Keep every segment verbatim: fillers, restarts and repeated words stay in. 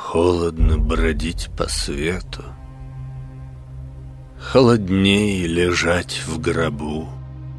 Холодно бродить по свету, холоднее лежать в гробу.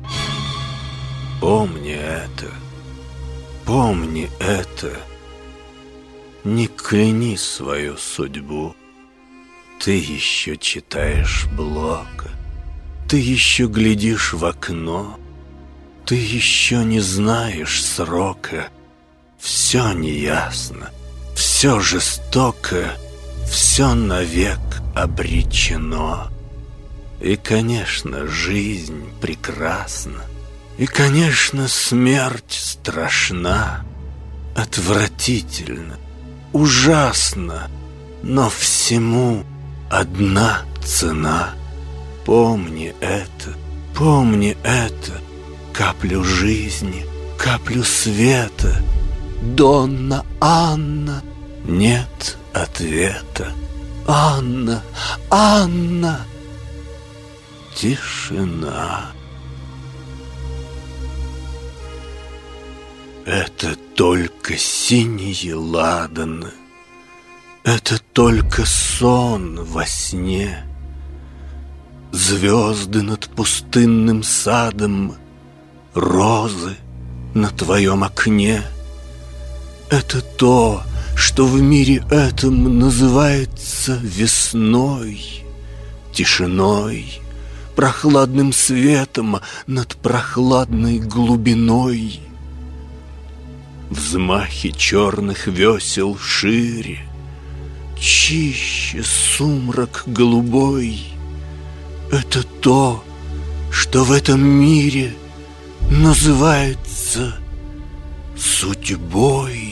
Помни это, помни это, не кляни свою судьбу. Ты еще читаешь Блока, ты еще глядишь в окно, ты еще не знаешь срока. Все неясно, все жестоко, все навек обречено. И, конечно, жизнь прекрасна, и, конечно, смерть страшна, отвратительно, ужасно, но всему одна цена. Помни это, помни это, каплю жизни, каплю света. Донна Анна, нет ответа. Анна, Анна, тишина. Это только синие ладаны, это только сон во сне. Звезды над пустынным садом, розы на твоем окне. Это то, что в мире этом называется весной, тишиной, прохладным светом над прохладной глубиной. Взмахи черных весел шире, чище сумрак голубой. Это то, что в этом мире называется судьбой.